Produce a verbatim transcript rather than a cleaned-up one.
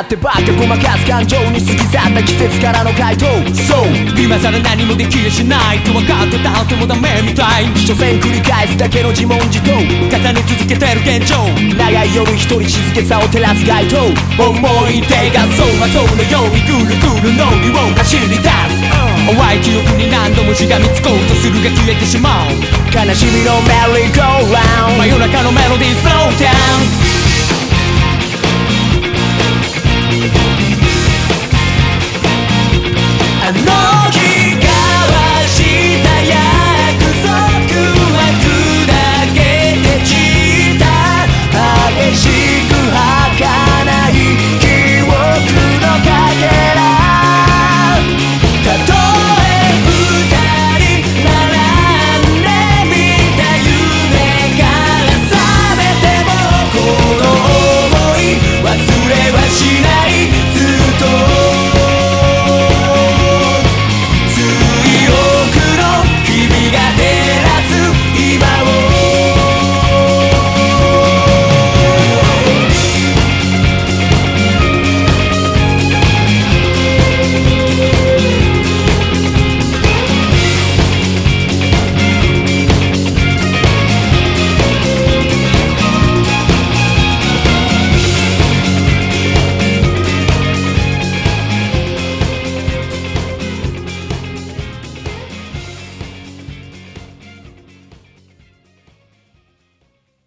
ってばっかごまかす感情に過ぎ去った季節からの回答。そう今さら何もできやしないと分かってた後もダメみたい。 所詮繰り返すだけの自問自答重ね続けてる現状。 長い夜一人静けさを照らす街灯。 思い出が走馬灯のようにぐるぐる脳裏を走り出す、uh. 淡い記憶に何度もしがみつこうとするが消えてしまう。 悲しみのメリーゴーラウンド、 真夜中のメロディースローダウン。